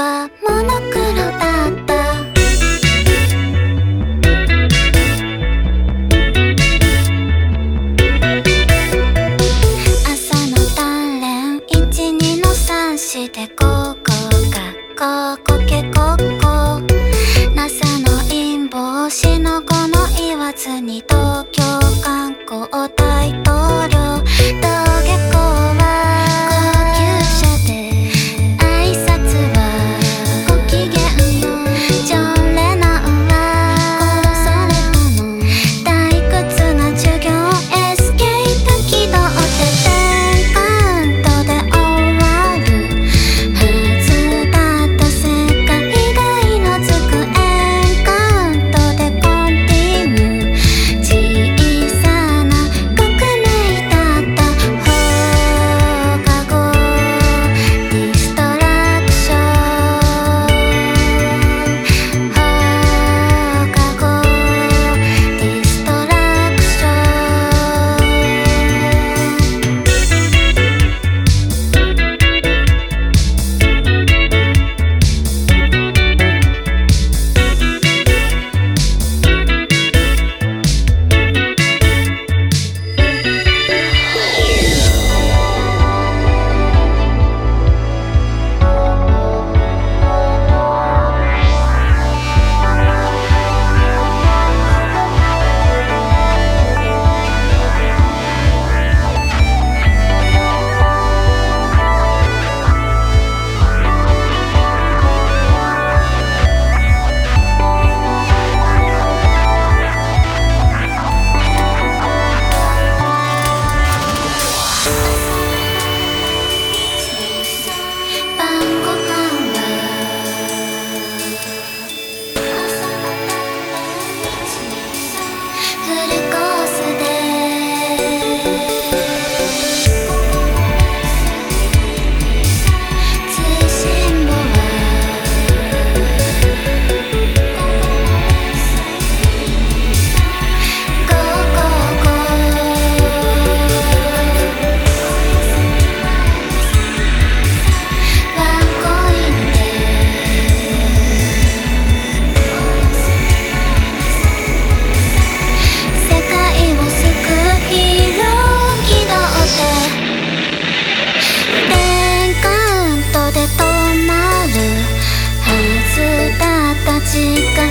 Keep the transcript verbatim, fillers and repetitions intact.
はモノクロだった。朝の鍛錬いちにのさんしてここがここけここ ナサ の陰謀しのこの言わずに東京観光大統領道下校は高級車で挨拶はご機嫌よ。ジョン・レノンは殺されたの退屈な授業エスケープ起動ってテンカウントで終わるはずだった。世界が色づくエンカウントでコンティニュー小さな革命だった放課後ディストラクション放課後ディストラクション晩ご飯はフルコースで通信簿はゴーゴーゴーワンコインで世界を救うヒーロー気取ってテンカウントで止まるはずだった時間